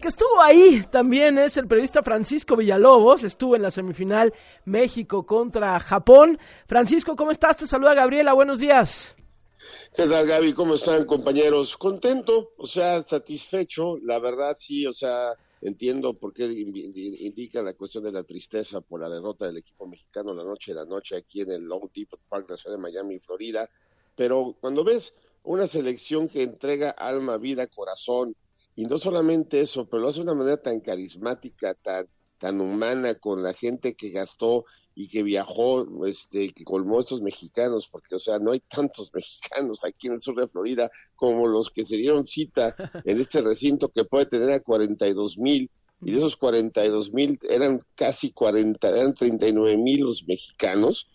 que estuvo ahí también es el periodista Francisco Villalobos, estuvo en la semifinal México contra Japón. Francisco, ¿cómo estás? Te saluda Gabriela, buenos días. ¿Qué tal, Gaby? ¿Cómo están, compañeros? Contento, satisfecho, la verdad sí, entiendo por qué indica la cuestión de la tristeza por la derrota del equipo mexicano la noche aquí en el Long Depot Park, la ciudad de Miami, Florida, pero cuando ves una selección que entrega alma, vida, corazón, y no solamente eso, pero lo hace de una manera tan carismática, tan humana, con la gente que gastó y que viajó, que colmó estos mexicanos, porque, no hay tantos mexicanos aquí en el sur de Florida como los que se dieron cita en este recinto que puede tener a 42,000, y de esos 42,000 eran eran 39,000 los mexicanos.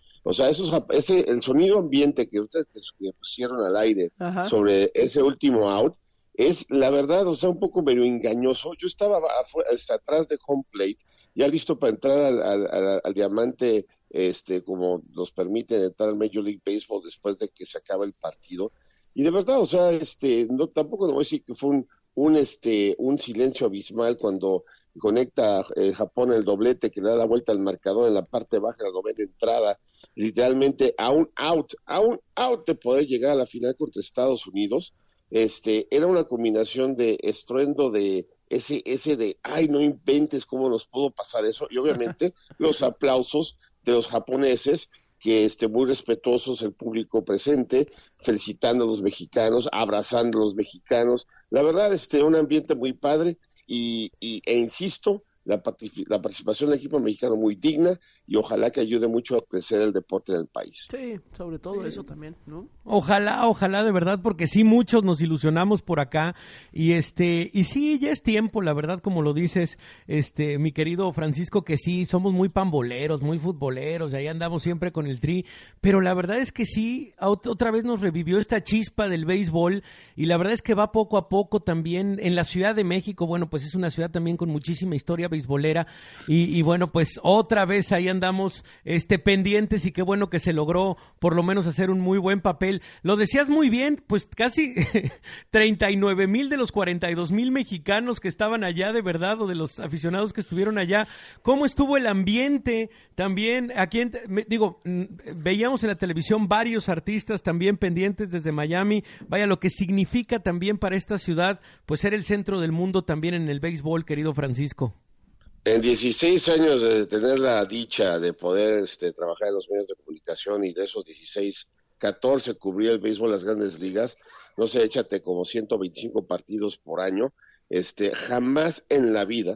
El sonido ambiente que ustedes que pusieron al aire Ajá. sobre ese último out, es la verdad, un poco medio engañoso. Yo estaba hasta atrás de home plate, ya listo para entrar al diamante, como nos permite entrar al Major League Baseball después de que se acaba el partido. Y de verdad, tampoco no voy a decir que fue un silencio abismal cuando conecta Japón el doblete que le da la vuelta al marcador en la parte baja de la novena entrada, literalmente a un out de poder llegar a la final contra Estados Unidos. Era una combinación de estruendo de ese de, ay, no inventes cómo nos pudo pasar eso, y obviamente los aplausos de los japoneses, que muy respetuosos, el público presente, felicitando a los mexicanos, abrazando a los mexicanos, la verdad, un ambiente muy padre, e insisto, la participación del equipo mexicano muy digna, y ojalá que ayude mucho a crecer el deporte en el país. Sí, sobre todo eso también, ¿no? Ojalá de verdad, porque sí muchos nos ilusionamos por acá, y sí, ya es tiempo, la verdad, como lo dices, mi querido Francisco, que sí, somos muy pamboleros, muy futboleros, ahí andamos siempre con el Tri, pero la verdad es que sí, otra vez nos revivió esta chispa del béisbol, y la verdad es que va poco a poco también en la Ciudad de México. Bueno, pues es una ciudad también con muchísima historia beisbolera, y bueno, pues otra vez ahí andamos pendientes, y qué bueno que se logró por lo menos hacer un muy buen papel. Lo decías muy bien, pues casi 39,000 de los 42,000 mexicanos que estaban allá, de verdad, o de los aficionados que estuvieron allá. ¿Cómo estuvo el ambiente? También aquí, veíamos en la televisión varios artistas también pendientes desde Miami. Vaya, lo que significa también para esta ciudad, pues ser el centro del mundo también en el béisbol, querido Francisco. En 16 años de tener la dicha de poder trabajar en los medios de comunicación, y de esos 16, 14 cubrir el béisbol en las grandes ligas, no sé, échate como 125 partidos por año, jamás en la vida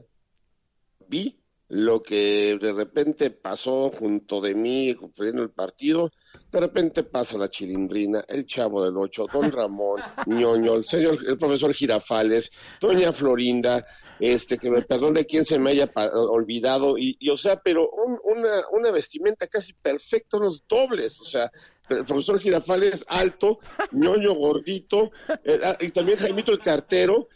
vi lo que de repente pasó junto de mí, cumpliendo el partido. De repente pasa la Chilindrina, el Chavo del Ocho, Don Ramón, Ñoño, el profesor Girafales, Doña Florinda, que me perdone quien se me haya olvidado, pero una vestimenta casi perfecta, unos dobles, el profesor Girafales alto, Ñoño gordito, y también Jaimito el cartero,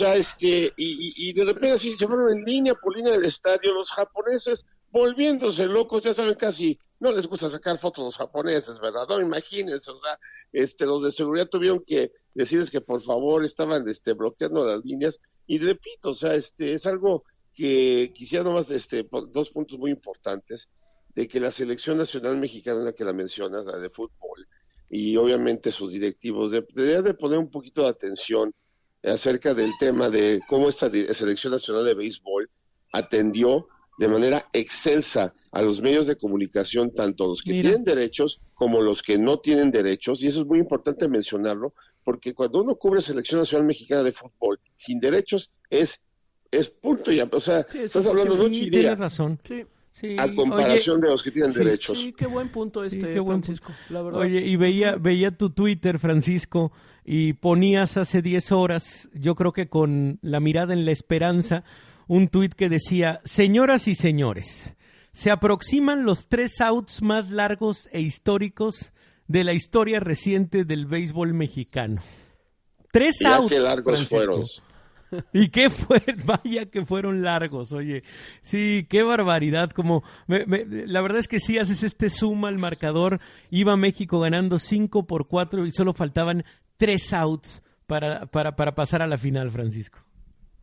y de repente así se fueron en línea por línea del estadio, los japoneses volviéndose locos, ya saben, casi no les gusta sacar fotos a los japoneses, ¿verdad? No, imagínense, los de seguridad tuvieron que decirles que por favor estaban bloqueando las líneas, y repito, es algo que quisiera nomás, dos puntos muy importantes, de que la selección nacional mexicana, la que la mencionas, la de fútbol, y obviamente sus directivos, deberían de poner un poquito de atención acerca del tema de cómo esta selección nacional de béisbol atendió de manera excelsa a los medios de comunicación, tanto los que tienen derechos como los que no tienen derechos, y eso es muy importante mencionarlo, porque cuando uno cubre Selección Nacional Mexicana de Fútbol sin derechos, es punto ya, estás hablando de noche y día. Tienes razón. Sí, a comparación de los que tienen derechos. Sí, qué buen punto Francisco, la verdad. Oye, y veía tu Twitter, Francisco, y ponías hace 10 horas, yo creo que con la mirada en la esperanza, un tuit que decía: señoras y señores, se aproximan los 3 outs más largos e históricos de la historia reciente del béisbol mexicano. 3 outs, qué largos Francisco. fueron. Y qué fue, vaya que fueron largos, oye, sí, qué barbaridad, la verdad es que sí, haces zoom al marcador, iba México ganando 5-4 y solo faltaban 3 outs para pasar a la final, Francisco.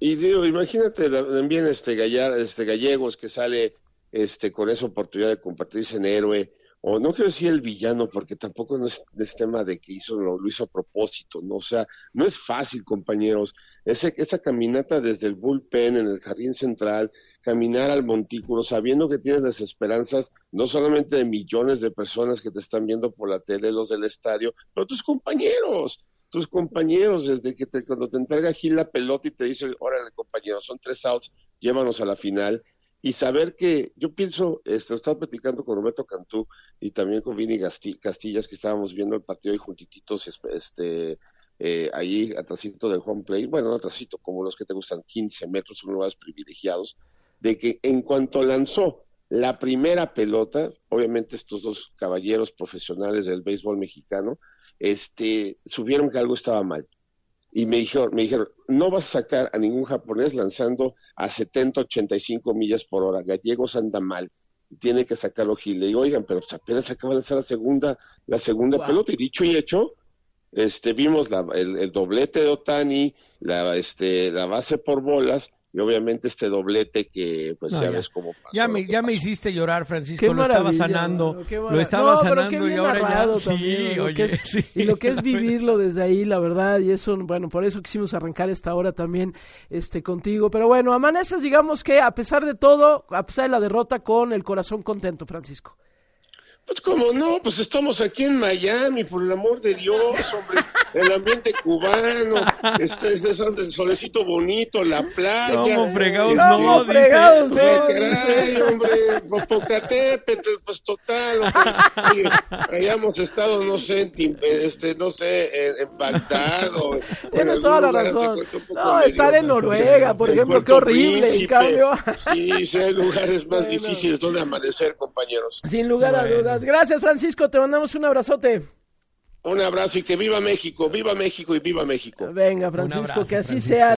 Y digo, imagínate también Gallegos que sale con esa oportunidad de convertirse en héroe, o no quiero decir el villano, porque tampoco no es tema de que lo hizo a propósito, ¿no? O sea, no es fácil, compañeros, esa caminata desde el bullpen en el jardín central, caminar al montículo, sabiendo que tienes las esperanzas, no solamente de millones de personas que te están viendo por la tele, los del estadio, pero tus compañeros, desde que cuando te entrega Gil la pelota y te dice, órale compañero, son 3 outs, llévanos a la final, y saber que, yo pienso, estaba platicando con Roberto Cantú y también con Vini Castillas, que estábamos viendo el partido ahí juntititos, ahí atrasito del home plate, bueno, no atrasito, como los que te gustan, 15 metros, son lugares privilegiados, de que en cuanto lanzó la primera pelota, obviamente estos dos caballeros profesionales del béisbol mexicano, subieron que algo estaba mal. Y me dijeron, no vas a sacar a ningún japonés lanzando a 70, 85 millas por hora. Gallegos anda mal, tiene que sacarlo Gil. Le digo, oigan, pero apenas acaba de lanzar la segunda wow. pelota. Y dicho y hecho, vimos el doblete de Ohtani, la base por bolas, y obviamente doblete que pues ya ves cómo pasó. Ya me hiciste llorar, Francisco, lo estaba sanando, lo estaba sanando y ahora ya sí, oye, y lo que es vivirlo desde ahí, la verdad, y eso, bueno, por eso quisimos arrancar esta hora también contigo, pero bueno, amaneces, digamos que a pesar de todo, a pesar de la derrota, con el corazón contento, Francisco. Pues cómo no, pues estamos aquí en Miami, por el amor de Dios, hombre, el ambiente cubano, el solecito bonito, la playa. ¿Cómo fregados no? Caray, hombre, Popocatépetl, pues total, hombre, hayamos estado, no sé, en Bagdad o tienes toda la razón. No, estar en Noruega, por ejemplo, qué horrible, Príncipe, en cambio. Sí, hay lugares más difíciles donde amanecer, compañeros. Sin lugar a dudas. Gracias, Francisco, te mandamos un abrazote. Un abrazo y que viva México y viva México. Venga, Francisco, que así sea.